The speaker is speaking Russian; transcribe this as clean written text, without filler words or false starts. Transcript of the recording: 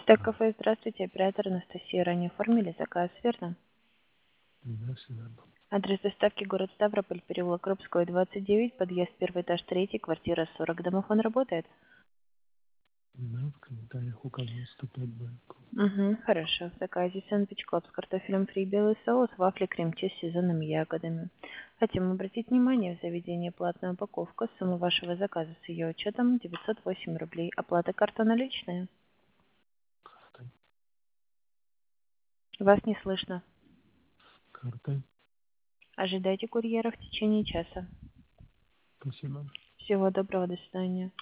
Так, кафе, здравствуйте, оператор Анастасия. Ранее оформили заказ, верно? Да, все верно. Адрес доставки город Ставрополь, переулок Крупской, 29, подъезд первый этаж 3, квартира 40. Домофон работает? Да, в комментариях указан 105 Б. Угу, хорошо. В заказе сэндвич клаб с картофелем фри, белый соус, вафли, крем-чиз с сезонными ягодами. Хотим обратить внимание, в заведении платная упаковка. Сумма вашего заказа с ее учетом 908 рублей. Оплата карта наличная. Картой. Вас не слышно. Картой. Ожидайте курьера в течение часа. Спасибо. Всего доброго, до свидания.